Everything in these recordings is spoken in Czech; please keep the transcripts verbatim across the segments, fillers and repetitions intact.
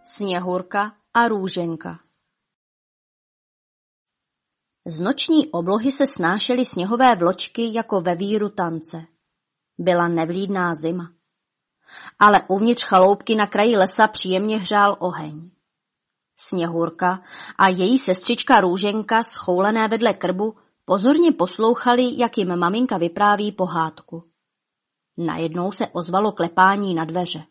Sněhurka a Růženka. Z noční oblohy se snášely sněhové vločky jako ve víru tance. Byla nevlídná zima. Ale uvnitř chaloupky na kraji lesa příjemně hřál oheň. Sněhurka a její sestřička Růženka, schoulené vedle krbu, pozorně poslouchali, jak jim maminka vypráví pohádku. Najednou se ozvalo klepání na dveře.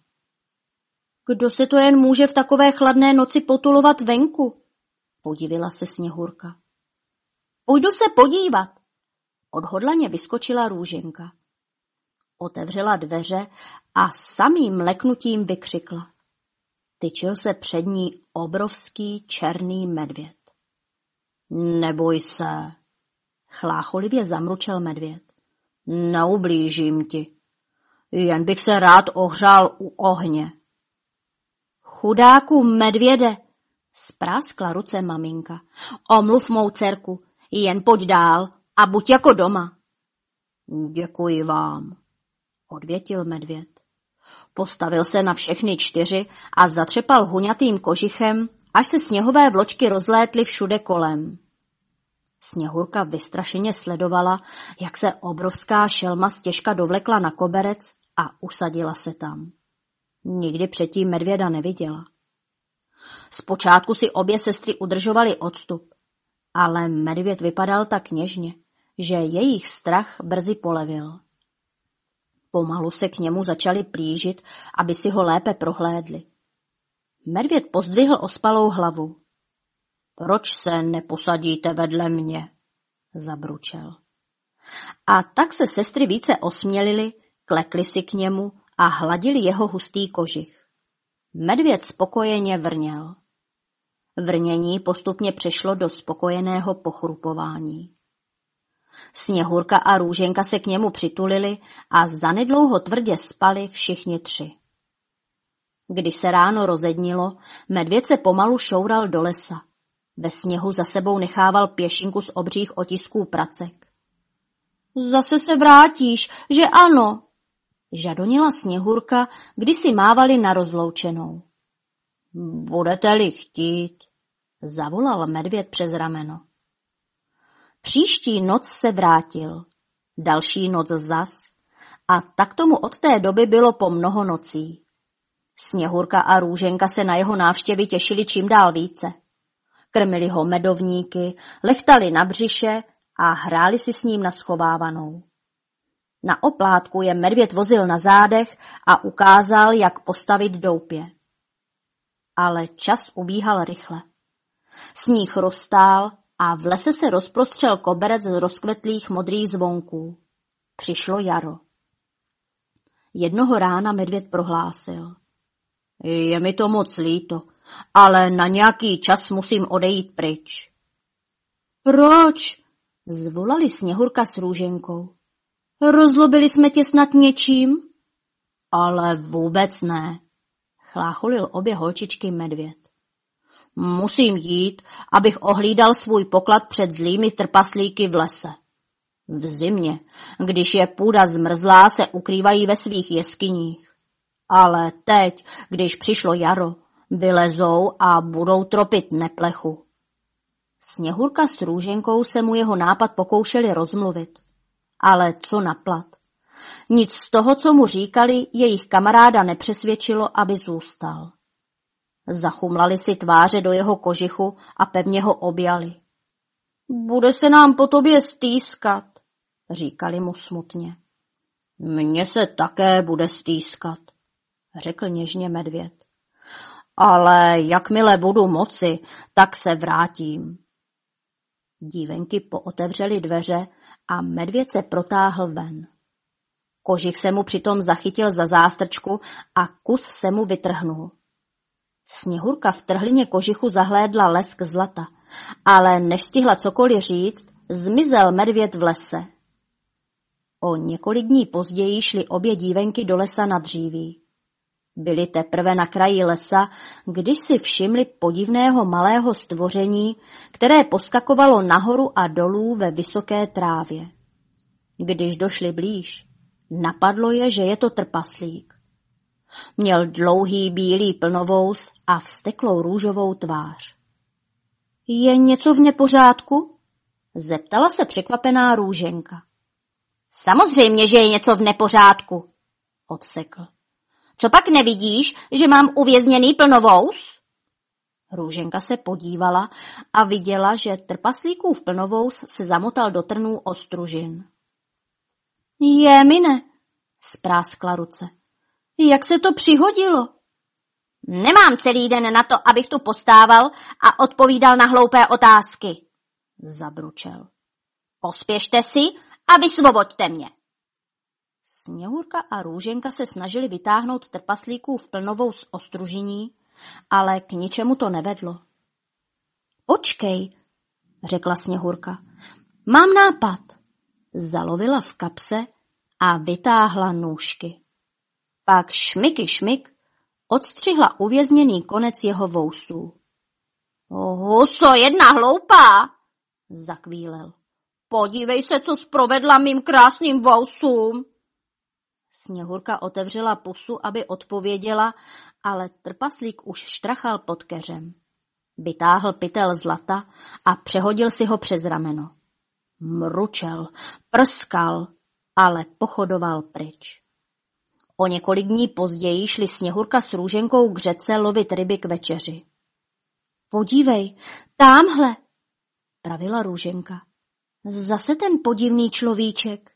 Kdo se to jen může v takové chladné noci potulovat venku? Podivila se Sněhurka. Půjdu se podívat. Odhodlaně vyskočila Růženka. Otevřela dveře a samým leknutím vykřikla. Tyčil se před ní obrovský černý medvěd. Neboj se, chlácholivě zamručel medvěd. Neublížím ti. Jen bych se rád ohřál u ohně. Chudáku medvěde, spráskla ruce maminka. Omluv mou dcerku, jen pojď dál a buď jako doma. Děkuji vám, odvětil medvěd. Postavil se na všechny čtyři a zatřepal huňatým kožichem, až se sněhové vločky rozlétly všude kolem. Sněhurka vystrašeně sledovala, jak se obrovská šelma stěžka dovlekla na koberec a usadila se tam. Nikdy předtím medvěda neviděla. Zpočátku si obě sestry udržovaly odstup, ale medvěd vypadal tak něžně, že jejich strach brzy polevil. Pomalu se k němu začali plížit, aby si ho lépe prohlédli. Medvěd pozdvihl ospalou hlavu. Proč se neposadíte vedle mě? Zabručel. A tak se sestry více osmělily, klekly si k němu a hladili jeho hustý kožich. Medvěd spokojeně vrněl. Vrnění postupně přešlo do spokojeného pochrupování. Sněhurka a Růženka se k němu přitulili a zanedlouho tvrdě spali všichni tři. Když se ráno rozednilo, medvěd se pomalu šoural do lesa. Ve sněhu za sebou nechával pěšinku z obřích otisků pracek. Zase se vrátíš, že ano, žadonila Sněhurka, když si mávali na rozloučenou. Budete-li chtít, zavolal medvěd přes rameno. Příští noc se vrátil, další noc zas, a tak tomu od té doby bylo po mnoho nocí. Sněhurka a Růženka se na jeho návštěvy těšili čím dál více. Krmili ho medovníky, lechtali na břiše a hráli si s ním na schovávanou. Na oplátku je medvěd vozil na zádech a ukázal, jak postavit doupě. Ale čas ubíhal rychle. Sníh roztál a v lese se rozprostřel koberec z rozkvetlých modrých zvonků. Přišlo jaro. Jednoho rána medvěd prohlásil. Je mi to moc líto, ale na nějaký čas musím odejít pryč. Proč? Zvolali Sněhurka s Růženkou. Rozlobili jsme tě snad něčím? Ale vůbec ne, chlácholil obě holčičky medvěd. Musím jít, abych ohlídal svůj poklad před zlými trpaslíky v lese. V zimě, když je půda zmrzlá, se ukrývají ve svých jeskyních. Ale teď, když přišlo jaro, vylezou a budou tropit neplechu. Sněhurka s Růženkou se mu jeho nápad pokoušeli rozmluvit. Ale co naplat? Nic z toho, co mu říkali, jejich kamaráda nepřesvědčilo, aby zůstal. Zachumlali si tváře do jeho kožichu a pevně ho objali. Bude se nám po tobě stýskat, říkali mu smutně. Mně se také bude stýskat, řekl něžně medvěd. Ale jakmile budu moci, tak se vrátím. Dívenky pootevřely dveře a medvěd se protáhl ven. Kožich se mu přitom zachytil za zástrčku a kus se mu vytrhnul. Sněhurka v trhlině kožichu zahlédla lesk zlata, ale než stihla cokoliv říct, zmizel medvěd v lese. O několik dní později šly obě dívenky do lesa na dříví. Byli teprve na kraji lesa, když si všimli podivného malého stvoření, které poskakovalo nahoru a dolů ve vysoké trávě. Když došli blíž, napadlo je, že je to trpaslík. Měl dlouhý bílý plnovous a vzteklou růžovou tvář. Je něco v nepořádku? Zeptala se překvapená Růženka. Samozřejmě, že je něco v nepořádku, odsekl. Co pak nevidíš, že mám uvězněný plnovous? Růženka se podívala a viděla, že trpaslíkův plnovous se zamotal do trnů ostružin. Je mine, spráskla ruce. Jak se to přihodilo? Nemám celý den na to, abych tu postával a odpovídal na hloupé otázky, zabručel. Pospěšte si a vysvoboďte mě. Sněhurka a Růženka se snažili vytáhnout trpaslíkův plnovous z ostružiní, ale k ničemu to nevedlo. Počkej, řekla Sněhurka, mám nápad. Zalovila v kapse a vytáhla nůžky. Pak šmiky šmik odstřihla uvězněný konec jeho vousů. Huso, jedna hloupá, zakvílel. Podívej se, co zprovedla mým krásným vousům. Sněhurka otevřela pusu, aby odpověděla, ale trpaslík už štrachal pod keřem. Vytáhl pytel zlata a přehodil si ho přes rameno. Mručel, prskal, ale pochodoval pryč. O několik dní později šli Sněhurka s Růženkou k řece lovit ryby k večeři. Podívej, támhle, pravila Růženka. Zase ten podivný človíček.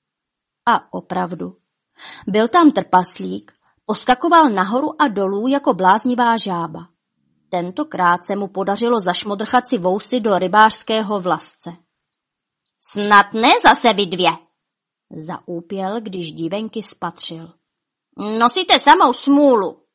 A opravdu, byl tam trpaslík, poskakoval nahoru a dolů jako bláznivá žába. Tentokrát se mu podařilo zašmodrchat si vousy do rybářského vlasce. Snad ne zase vy dvě, zaúpěl, když dívenky spatřil. Nosíte samou smůlu.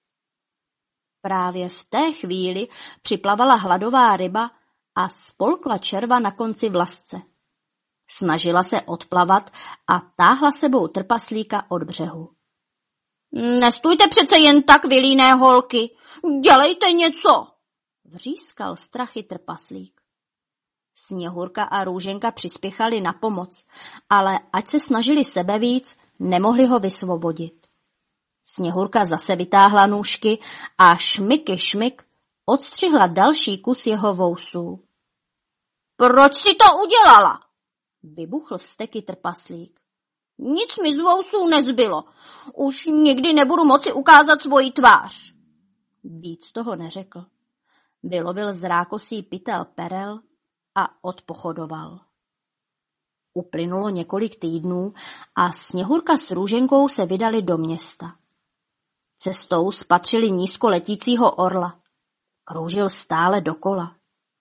Právě v té chvíli připlavala hladová ryba a spolkla červa na konci vlasce. Snažila se odplavat a táhla sebou trpaslíka od břehu. Nestůjte přece jen tak, vy líné holky, dělejte něco, vřískal strachy trpaslík. Sněhurka a Růženka přispěchali na pomoc, ale ať se snažili sebevíc, nemohli ho vysvobodit. Sněhurka zase vytáhla nůžky a šmiky šmik odstřihla další kus jeho vousů. Proč si to udělala? Vybuchl vzteky trpaslík. Nic mi z vousů nezbylo. Už nikdy nebudu moci ukázat svoji tvář. Víc toho neřekl. Vylovil z rákosí pytel perel a odpochodoval. Uplynulo několik týdnů a Sněhurka s Růženkou se vydali do města. Cestou spatřili nízko letícího orla. Kroužil stále dokola.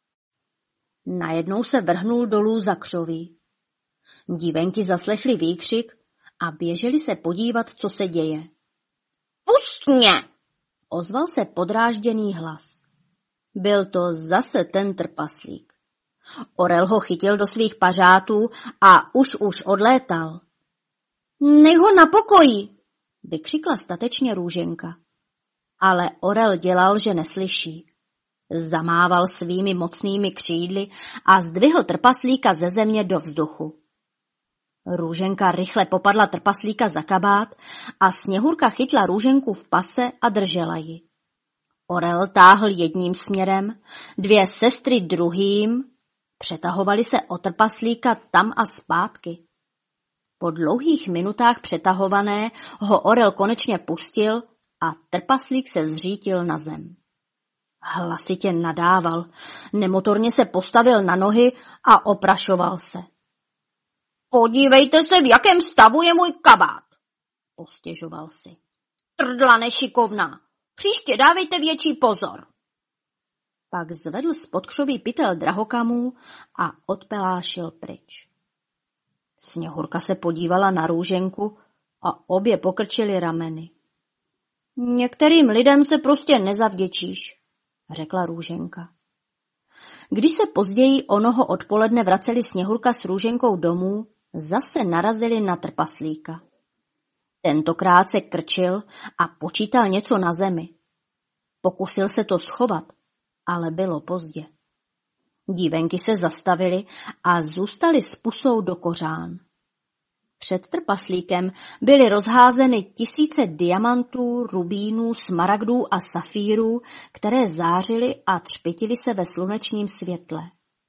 Najednou se vrhnul dolů za křoví. Dívenky zaslechly výkřik a běželi se podívat, co se děje. Pust mě! Ozval se podrážděný hlas. Byl to zase ten trpaslík. Orel ho chytil do svých pařátů a už už odlétal. Nech ho na pokoji, vykřikla statečně Růženka. Ale orel dělal, že neslyší. Zamával svými mocnými křídly a zdvihl trpaslíka ze země do vzduchu. Růženka rychle popadla trpaslíka za kabát a Sněhurka chytla Růženku v pase a držela ji. Orel táhl jedním směrem, dvě sestry druhým, přetahovali se o trpaslíka tam a zpátky. Po dlouhých minutách přetahované ho orel konečně pustil a trpaslík se zřítil na zem. Hlasitě nadával, nemotorně se postavil na nohy a oprašoval se. Podívejte se, v jakém stavu je můj kabát, postěžoval si. Trdla nešikovná, příště dávejte větší pozor. Pak zvedl spod křoví pytel drahokamů a odpelášil pryč. Sněhurka se podívala na Růženku a obě pokrčily rameny. Některým lidem se prostě nezavděčíš, řekla Růženka. Když se později onoho odpoledne vraceli Sněhurka s Růženkou domů, zase narazili na trpaslíka. Tentokrát se krčil a počítal něco na zemi. Pokusil se to schovat, ale bylo pozdě. Dívenky se zastavily a zůstaly s pusou do kořán. Před trpaslíkem byly rozházeny tisíce diamantů, rubínů, smaragdů a safírů, které zářily a třpytily se ve slunečním světle.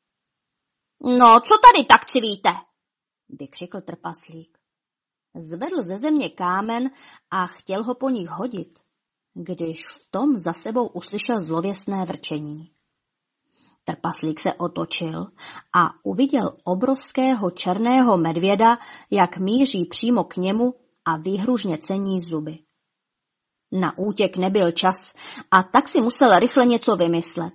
No, co tady tak civíte? Vykřikl trpaslík. Zvedl ze země kámen a chtěl ho po nich hodit, když v tom za sebou uslyšel zlověstné vrčení. Trpaslík se otočil a uviděl obrovského černého medvěda, jak míří přímo k němu a výhružně cení zuby. Na útěk nebyl čas a tak si musel rychle něco vymyslet.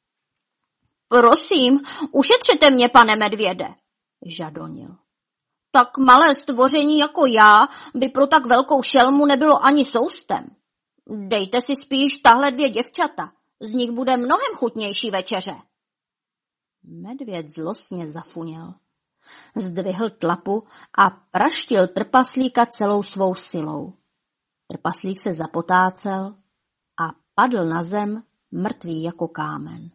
Prosím, ušetřete mě, pane medvěde, žadonil. Tak malé stvoření jako já by pro tak velkou šelmu nebylo ani soustem. Dejte si spíš tahle dvě děvčata, z nich bude mnohem chutnější večeře. Medvěd zlostně zafuněl. Zdvihl tlapu a praštil trpaslíka celou svou silou. Trpaslík se zapotácel a padl na zem, mrtvý jako kámen.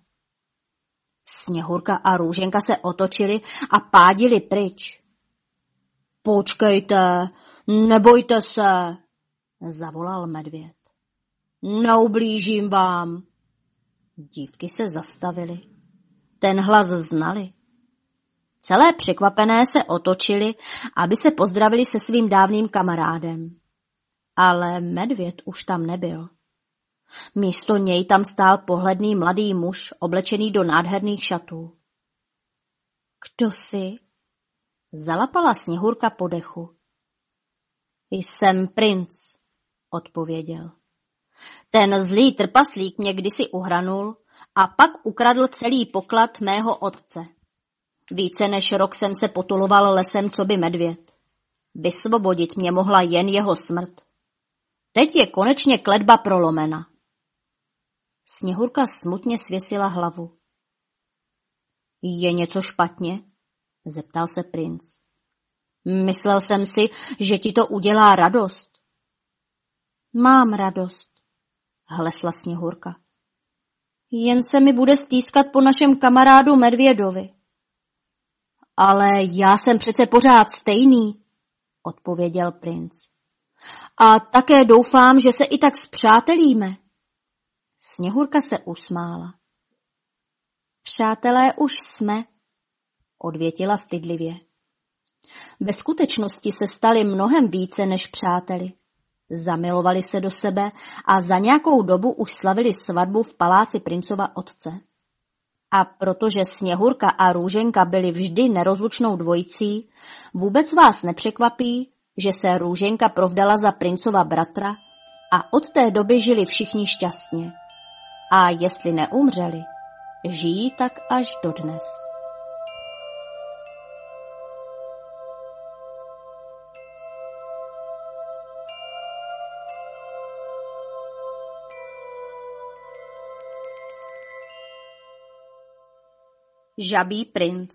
Sněhurka a Růženka se otočili a pádili pryč. Počkejte, nebojte se, zavolal medvěd. Neublížím vám. Dívky se zastavily. Ten hlas znali. Celé překvapené se otočili, aby se pozdravili se svým dávným kamarádem. Ale medvěd už tam nebyl. Místo něj tam stál pohledný mladý muž, oblečený do nádherných šatů. Kdo jsi? Zalapala Sněhurka po dechu. Jsem princ, odpověděl. Ten zlý trpaslík mě kdysi uhranul a pak ukradl celý poklad mého otce. Více než rok jsem se potuloval lesem coby medvěd. Vysvobodit mě mohla jen jeho smrt. Teď je konečně kletba prolomena. Sněhurka smutně svěsila hlavu. Je něco špatně? Zeptal se princ. Myslel jsem si, že ti to udělá radost. Mám radost, hlesla Sněhurka. Jen se mi bude stýskat po našem kamarádu medvědovi. Ale já jsem přece pořád stejný, odpověděl princ. A také doufám, že se i tak spřátelíme. Sněhurka se usmála. Přátelé už jsme, odvětila stydlivě. Ve skutečnosti se stali mnohem více než přáteli. Zamilovali se do sebe a za nějakou dobu už slavili svatbu v paláci princova otce. A protože Sněhurka a Růženka byly vždy nerozlučnou dvojicí, vůbec vás nepřekvapí, že se Růženka provdala za princova bratra a od té doby žili všichni šťastně. A jestli neumřeli, žijí tak až dodnes. Žabí princ.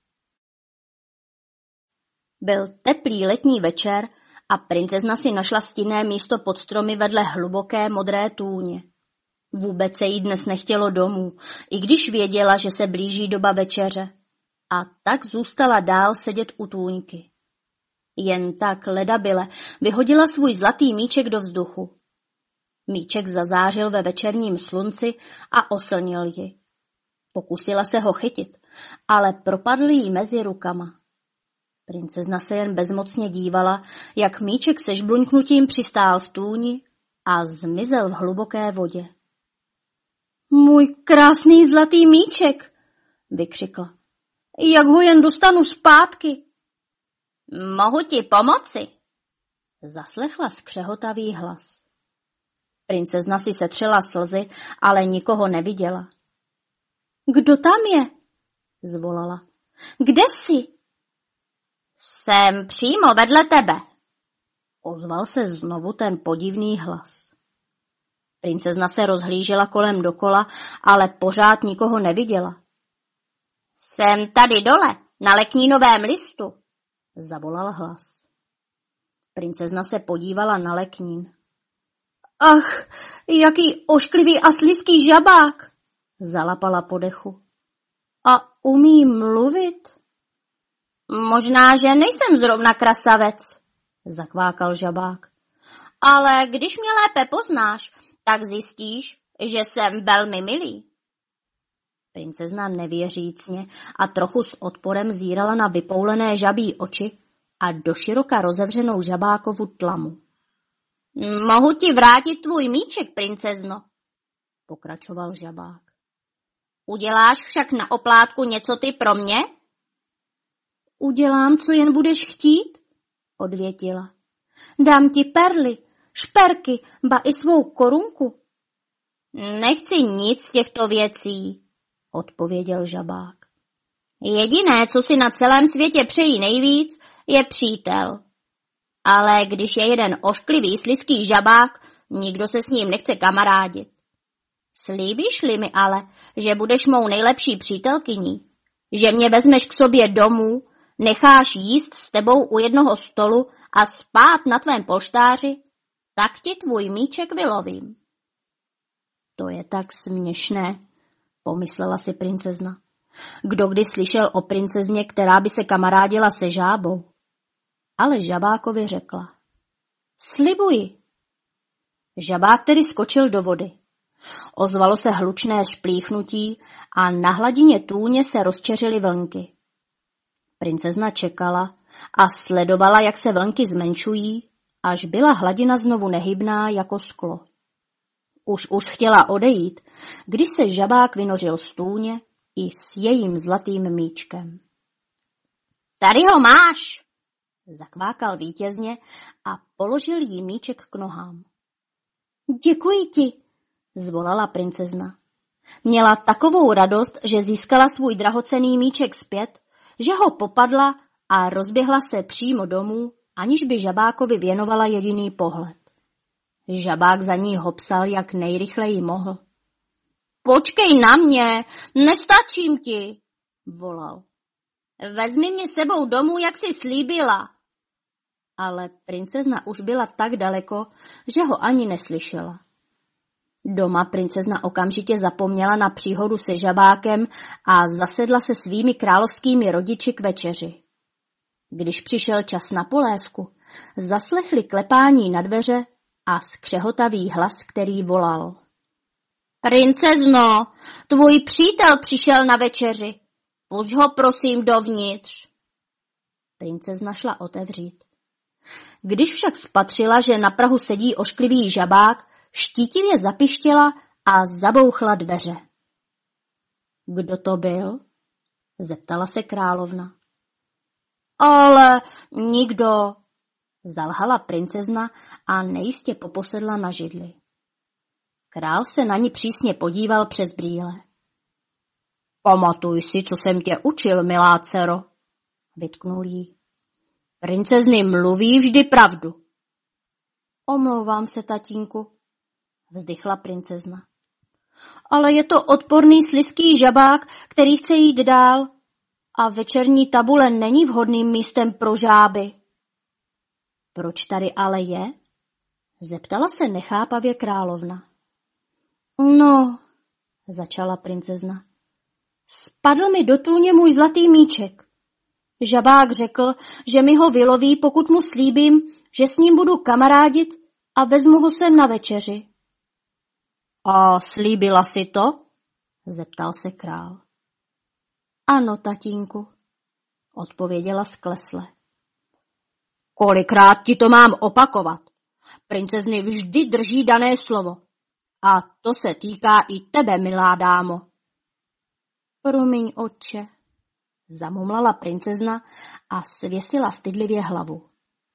Byl teplý letní večer a princezna si našla stinné místo pod stromy vedle hluboké modré tůně. Vůbec se jí dnes nechtělo domů, i když věděla, že se blíží doba večeře. A tak zůstala dál sedět u tůňky. Jen tak ledabyle vyhodila svůj zlatý míček do vzduchu. Míček zazářil ve večerním slunci a oslnil ji. Pokusila se ho chytit, ale propadl jí mezi rukama. Princezna se jen bezmocně dívala, jak míček se žbluňknutím přistál v tůni a zmizel v hluboké vodě. Můj krásný zlatý míček, vykřikla. Jak ho jen dostanu zpátky? Mohu ti pomoci, zaslechla skřehotavý hlas. Princezna si setřela slzy, ale nikoho neviděla. Kdo tam je? Zvolala. Kde jsi? Jsem přímo vedle tebe, ozval se znovu ten podivný hlas. Princezna se rozhlížela kolem dokola, ale pořád nikoho neviděla. Jsem tady dole, na leknínovém listu, zavolal hlas. Princezna se podívala na leknín. Ach, jaký ošklivý a slizký žabák, zalapala po dechu. A umí mluvit? Možná, že nejsem zrovna krasavec, zakvákal žabák. Ale když mě lépe poznáš, tak zjistíš, že jsem velmi milý. Princezna nevěřícně a trochu s odporem zírala na vypoulené žabí oči a doširoka rozevřenou žabákovu tlamu. Mohu ti vrátit tvůj míček, princezno, pokračoval žabák. Uděláš však na oplátku něco ty pro mě? Udělám, co jen budeš chtít, odvětila. Dám ti perly, šperky, ba i svou korunku. Nechci nic z těchto věcí, odpověděl žabák. Jediné, co si na celém světě přejí nejvíc, je přítel. Ale když je jeden ošklivý, slizký žabák, nikdo se s ním nechce kamarádit. Slíbíš-li mi ale, že budeš mou nejlepší přítelkyní, že mě vezmeš k sobě domů, necháš jíst s tebou u jednoho stolu a spát na tvém polštáři, tak ti tvůj míček vylovím. To je tak směšné, pomyslela si princezna. Kdo kdy slyšel o princezně, která by se kamarádila se žábou? Ale žabákovi řekla. Slibuji. Žabák tedy skočil do vody. Ozvalo se hlučné šplíchnutí a na hladině tůně se rozčeřily vlnky. Princezna čekala a sledovala, jak se vlnky zmenšují, až byla hladina znovu nehybná jako sklo. Už už chtěla odejít, když se žabák vynořil z tůně i s jejím zlatým míčkem. Tady ho máš, zakvákal vítězně a položil jí míček k nohám. Děkuji ti, zvolala princezna. Měla takovou radost, že získala svůj drahocenný míček zpět, že ho popadla a rozběhla se přímo domů, aniž by žabákovi věnovala jediný pohled. Žabák za ní hopsal, jak nejrychleji mohl. Počkej na mě, nestačím ti, volal. Vezmi mě sebou domů, jak jsi slíbila. Ale princezna už byla tak daleko, že ho ani neslyšela. Doma princezna okamžitě zapomněla na příhodu se žabákem a zasedla se svými královskými rodiči k večeři. Když přišel čas na polévku, zaslechli klepání na dveře a skřehotavý hlas, který volal. Princezno, tvůj přítel přišel na večeři. Pusť ho prosím dovnitř. Princezna šla otevřít. Když však spatřila, že na prahu sedí ošklivý žabák, štítivě zapištěla a zabouchla dveře. Kdo to byl? Zeptala se královna. Ale nikdo, zalhala princezna a nejistě poposedla na židli. Král se na ní přísně podíval přes brýle. Pamatuj si, co jsem tě učil, milá dcero, vytknul jí. Princezny mluví vždy pravdu. Omlouvám se, tatínku, vzdychla princezna. Ale je to odporný slizký žabák, který chce jít dál a večerní tabule není vhodným místem pro žáby. Proč tady ale je? Zeptala se nechápavě královna. No, začala princezna. Spadl mi do tůně můj zlatý míček. Žabák řekl, že mi ho vyloví, pokud mu slíbím, že s ním budu kamarádit a vezmu ho sem na večeři. A slíbila si to? Zeptal se král. Ano, tatínku, odpověděla sklesle. Kolikrát ti to mám opakovat? Princezny vždy drží dané slovo. A to se týká i tebe, milá dámo. Promiň, otče, zamumlala princezna a svěsila stydlivě hlavu.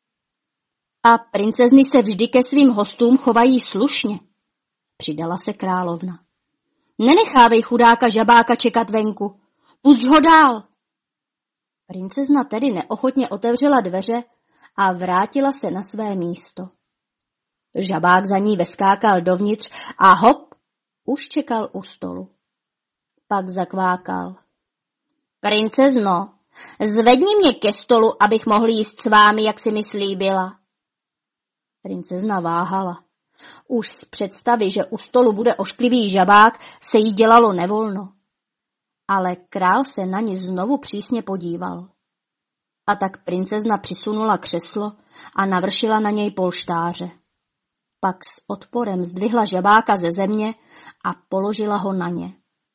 A princezny se vždy ke svým hostům chovají slušně, přidala se královna. Nenechávej chudáka žabáka čekat venku, pusť ho dál. Princezna tedy neochotně otevřela dveře a vrátila se na své místo. Žabák za ní veskákal dovnitř a hop, už čekal u stolu. Pak zakvákal. Princezno, zvedni mě ke stolu, abych mohl jíst s vámi, jak si mi slíbila. Princezna váhala. Už z představy, že u stolu bude ošklivý žabák, se jí dělalo nevolno. Ale král se na ní znovu přísně podíval. A tak princezna přisunula křeslo a navršila na něj polštáře. Pak s odporem zdvihla žabáka ze země a položila ho na ně.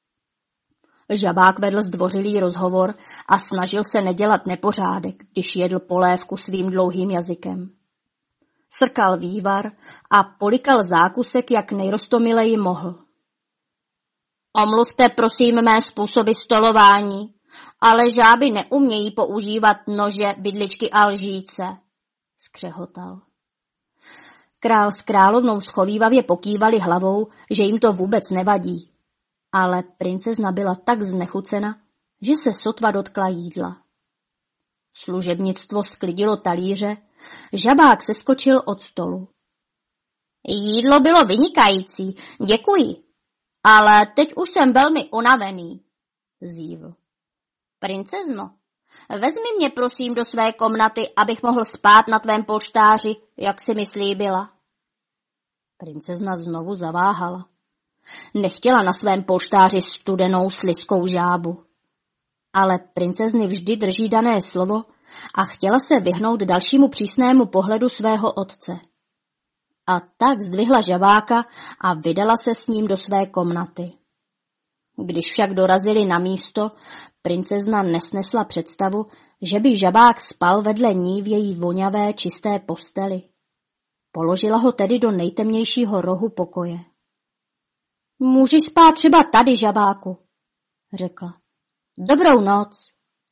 Žabák vedl zdvořilý rozhovor a snažil se nedělat nepořádek, když jedl polévku svým dlouhým jazykem. Srkal vývar a polikal zákusek, jak nejroztomileji mohl. Omluvte prosím mé způsoby stolování, ale žáby neumějí používat nože, vidličky a lžíce, skřehotal. Král s královnou schovívavě pokývali hlavou, že jim to vůbec nevadí, ale princezna byla tak znechucena, že se sotva dotkla jídla. Služebnictvo sklidilo talíře, žabák seskočil od stolu. Jídlo bylo vynikající, děkuji, ale teď už jsem velmi unavený, zívl. Princezno, vezmi mě prosím do své komnaty, abych mohl spát na tvém polštáři, jak si mi slíbila. Princezna znovu zaváhala. Nechtěla na svém polštáři studenou slizkou žábu. Ale princezny vždy drží dané slovo a chtěla se vyhnout dalšímu přísnému pohledu svého otce. A tak zdvihla žabáka a vydala se s ním do své komnaty. Když však dorazili na místo, princezna nesnesla představu, že by žabák spal vedle ní v její voňavé čisté posteli. Položila ho tedy do nejtemnějšího rohu pokoje. Můžeš spát třeba tady, žabáku, řekla. Dobrou noc.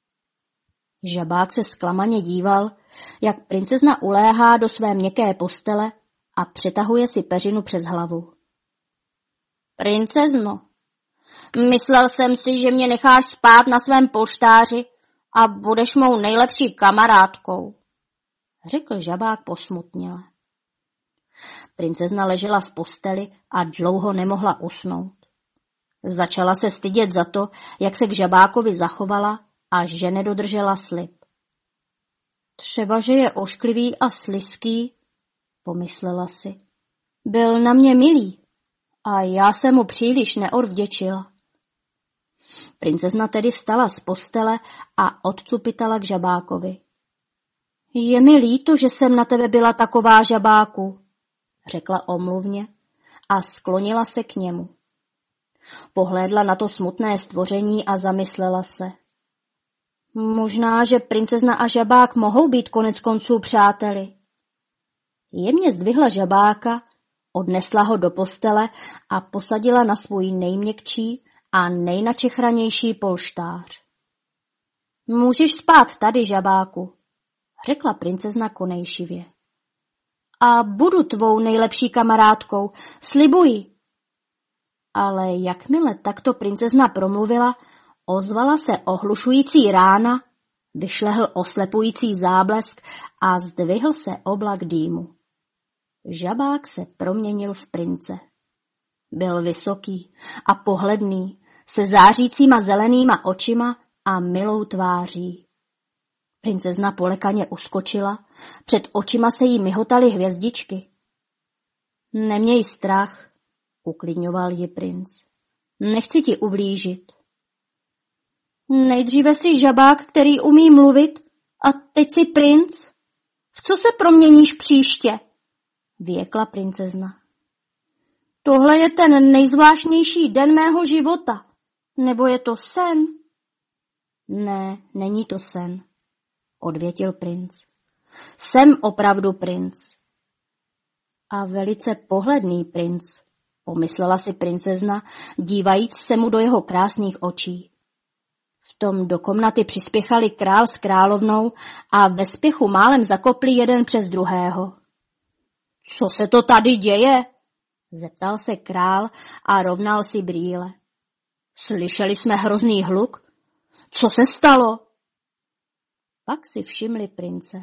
Žabák se zklamaně díval, jak princezna uléhá do své měkké postele a přetahuje si peřinu přes hlavu. Princezno, myslel jsem si, že mě necháš spát na svém polštáři a budeš mou nejlepší kamarádkou, řekl žabák posmutněle. Princezna ležela v posteli a dlouho nemohla usnout. Začala se stydět za to, jak se k žabákovi zachovala a že nedodržela slib. Třeba, že je ošklivý a slizký, pomyslela si. Byl na mě milý a já se mu příliš neodvděčila. Princezna tedy vstala z postele a odcupitala k žabákovi. Je mi líto, že jsem na tebe byla taková, žabáku, řekla omluvně a sklonila se k němu. Pohlédla na to smutné stvoření a zamyslela se. Možná, že princezna a žabák mohou být konec konců přáteli. Jemně zdvihla žabáka, odnesla ho do postele a posadila na svůj nejměkčí a nejnačechranější polštář. Můžeš spát tady, žabáku, řekla princezna konejšivě. A budu tvou nejlepší kamarádkou, slibuji. Ale jakmile takto princezna promluvila, ozvala se ohlušující rána, vyšlehl oslepující záblesk a zdvihl se oblak dýmu. Žabák se proměnil v prince. Byl vysoký a pohledný, se zářícíma zelenýma očima a milou tváří. Princezna polekaně uskočila, před očima se jí mihotaly hvězdičky. Neměj strach, uklidňoval ji princ. Nechci ti ublížit. Nejdříve jsi žabák, který umí mluvit, a teď jsi princ? V co se proměníš příště? Věkla princezna. Tohle je ten nejzvláštnější den mého života. Nebo je to sen? Ne, není to sen, odvětil princ. Jsem opravdu princ. A velice pohledný princ, pomyslela si princezna, dívajíc se mu do jeho krásných očí. V tom do komnaty přispěchali král s královnou a ve spěchu málem zakopli jeden přes druhého. Co se to tady děje? Zeptal se král a rovnal si brýle. Slyšeli jsme hrozný hluk. Co se stalo? Pak si všimli prince.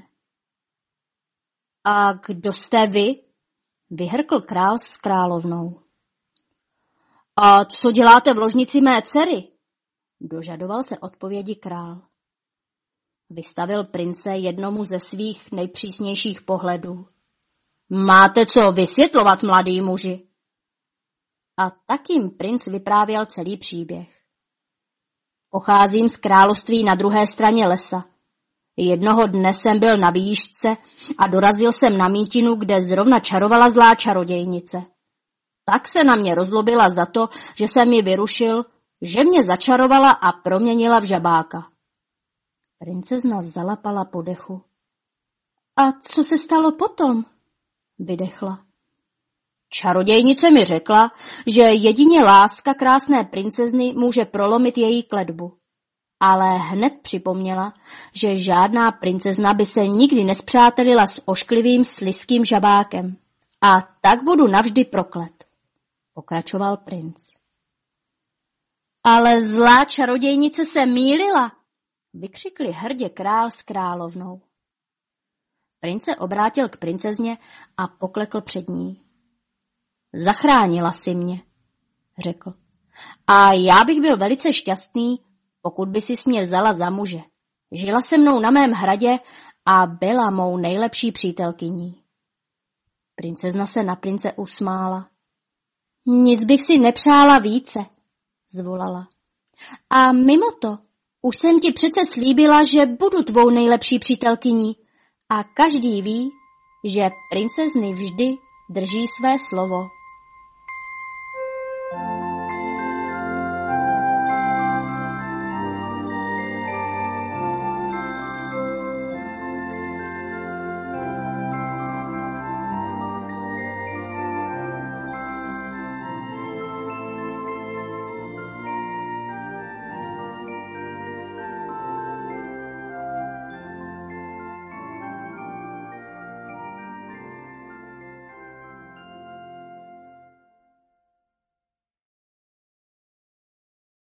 A kdo jste vy? Vyhrkl král s královnou. A co děláte v ložnici mé dcery? Dožadoval se odpovědi král. Vystavil prince jednomu ze svých nejpřísnějších pohledů. Máte co vysvětlovat, mladý muži? A tak jim princ vyprávěl celý příběh. Pocházím z království na druhé straně lesa. Jednoho dne jsem byl na výšce a dorazil jsem na mítinu, kde zrovna čarovala zlá čarodějnice. Tak se na mě rozlobila za to, že jsem ji vyrušil, že mě začarovala a proměnila v žabáka. Princezna zalapala po dechu. A co se stalo potom? Vydechla. Čarodějnice mi řekla, že jedině láska krásné princezny může prolomit její kletbu. Ale hned připomněla, že žádná princezna by se nikdy nespřátelila s ošklivým slizkým žabákem. A tak budu navždy proklet, pokračoval princ. Ale zlá čarodějnice se mýlila, vykřikli hrdě král s královnou. Princ se obrátil k princezně a poklekl před ní. Zachránila si mě, řekl. A já bych byl velice šťastný, pokud by si mě vzala za muže. Žila se mnou na mém hradě a byla mou nejlepší přítelkyní. Princezna se na prince usmála. Nic bych si nepřála více, zvolala. A mimo to, už jsem ti přece slíbila, že budu tvou nejlepší přítelkyní a každý ví, že princezny vždy drží své slovo.